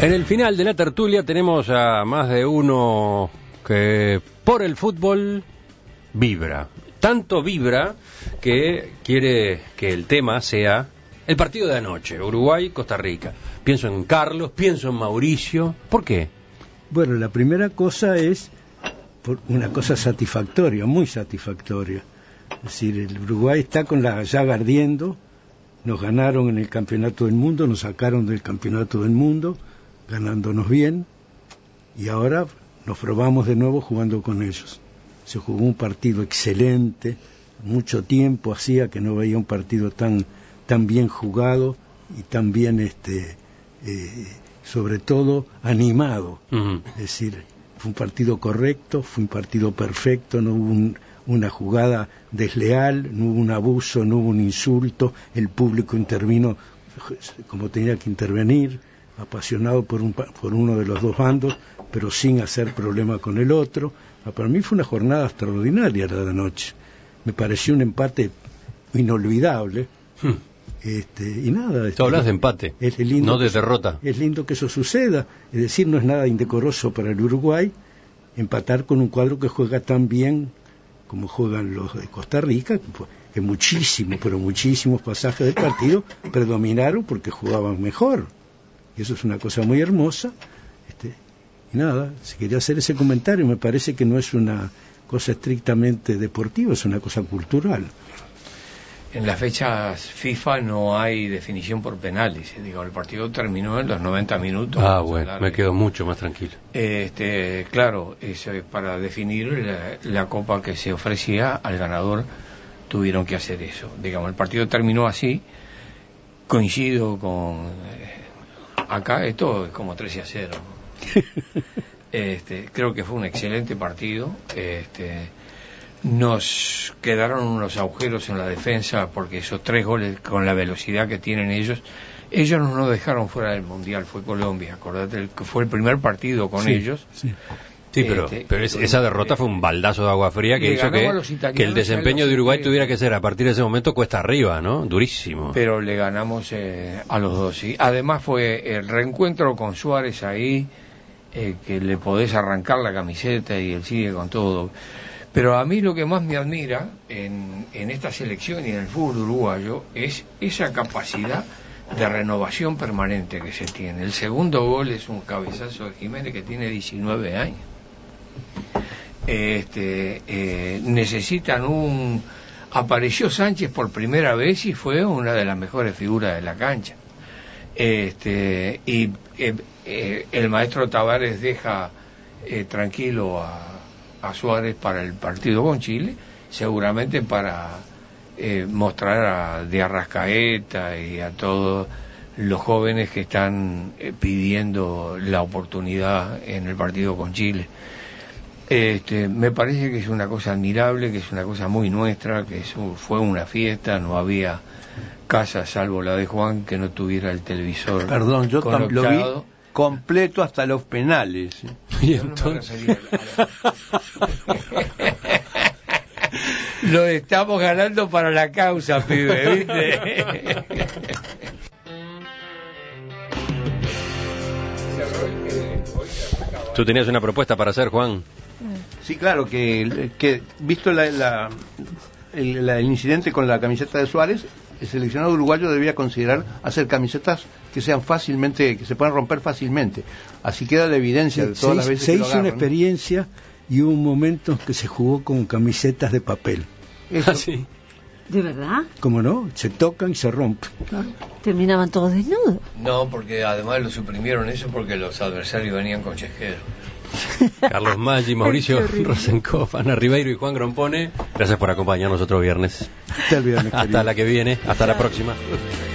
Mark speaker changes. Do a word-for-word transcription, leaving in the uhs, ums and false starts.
Speaker 1: En el final de la tertulia tenemos a más de uno que por el fútbol vibra. Tanto vibra que quiere que el tema sea el partido de anoche, Uruguay-Costa Rica. Pienso en Carlos, pienso en Mauricio. ¿Por qué?
Speaker 2: Bueno, la primera cosa es por una cosa satisfactoria, muy satisfactoria. Es decir, el Uruguay está con la llaga ardiendo. Nos ganaron en el Campeonato del Mundo, nos sacaron del Campeonato del Mundo, ganándonos bien, y ahora nos probamos de nuevo jugando con ellos. Se jugó un partido excelente, mucho tiempo hacía que no veía un partido tan tan bien jugado y tan bien, este, eh, sobre todo, animado. Uh-huh. Es decir, fue un partido correcto, fue un partido perfecto, no hubo un, una jugada desleal, no hubo un abuso, no hubo un insulto, el público intervino como tenía que intervenir, apasionado por, un, por uno de los dos bandos, pero sin hacer problema con el otro. Para mí fue una jornada extraordinaria la de anoche. Me pareció un empate inolvidable. Hmm. Este, y nada.
Speaker 1: Tú hablas de empate, es lindo, no de derrota.
Speaker 2: Es lindo que eso suceda. Es decir, no es nada indecoroso para el Uruguay empatar con un cuadro que juega tan bien como juegan los de Costa Rica, que muchísimos, pero muchísimos pasajes del partido predominaron porque jugaban mejor. Y eso es una cosa muy hermosa. Este, y nada, si quería hacer ese comentario, me parece que no es una cosa estrictamente deportiva, es una cosa cultural.
Speaker 3: En las fechas FIFA no hay definición por penales. Digo, el partido terminó en los noventa minutos.
Speaker 1: Ah, bueno, me quedo mucho más tranquilo.
Speaker 3: Este, claro, eso es para definir la, la copa que se ofrecía al ganador. Tuvieron que hacer eso. Digamos, el partido terminó así. Coincido con eh, acá esto es como trece a cero. Este, creo que fue un excelente partido. Este, nos quedaron unos agujeros en la defensa porque esos tres goles con la velocidad que tienen ellos, ellos no nos dejaron fuera del mundial. Fue Colombia, acordate que fue el primer partido con sí, ellos.
Speaker 1: Sí. Sí, pero, este, pero es, esa derrota fue un baldazo de agua fría que hizo que, que el desempeño de Uruguay tuviera que ser a partir de ese momento cuesta arriba, ¿no? Durísimo.
Speaker 3: Pero le ganamos eh, a los dos, sí. Además fue el reencuentro con Suárez ahí, eh, que le podés arrancar la camiseta y él sigue con todo. Pero a mí lo que más me admira en, en esta selección y en el fútbol uruguayo es esa capacidad de renovación permanente que se tiene. El segundo gol es un cabezazo de Jiménez que tiene diecinueve años. Este, eh, necesitan un... Apareció Sánchez por primera vez y fue una de las mejores figuras de la cancha. Este, y eh, eh, el maestro Tavares deja eh, tranquilo a, a Suárez para el partido con Chile, seguramente para eh, mostrar a De Arrascaeta y a todos los jóvenes que están eh, pidiendo la oportunidad en el partido con Chile. Este, me parece que es una cosa admirable, que es una cosa muy nuestra, que eso fue una fiesta, no había casa salvo la de Juan que no tuviera el televisor.
Speaker 4: Perdón, yo también lo vi completo hasta los penales.
Speaker 1: Y entonces
Speaker 3: lo estamos ganando para la causa, pibe, ¿viste?
Speaker 1: Tú tenías una propuesta para hacer, Juan.
Speaker 4: Sí, claro, que, que visto la, la, el, la, el incidente con la camiseta de Suárez, el seleccionado uruguayo debía considerar hacer camisetas que sean fácilmente, que se puedan romper fácilmente. Así queda la evidencia de todas
Speaker 2: se,
Speaker 4: las veces
Speaker 2: se
Speaker 4: que
Speaker 2: hizo
Speaker 4: lo agarran,
Speaker 2: una experiencia, ¿no? Y hubo un momento que se jugó con camisetas de papel.
Speaker 4: Eso.
Speaker 1: ¿Ah, sí?
Speaker 5: ¿De verdad?
Speaker 2: ¿Cómo no? Se tocan y se rompen.
Speaker 5: Claro. Terminaban todos desnudos.
Speaker 3: No, porque además lo suprimieron eso porque los adversarios venían con chesquero.
Speaker 1: Carlos Maggi, Mauricio Rosenkopf, Ana Ribeiro y Juan Grompone, gracias por acompañarnos otro viernes.
Speaker 2: Hasta el viernes.
Speaker 1: Hasta
Speaker 2: querido.
Speaker 1: la que viene, hasta la próxima.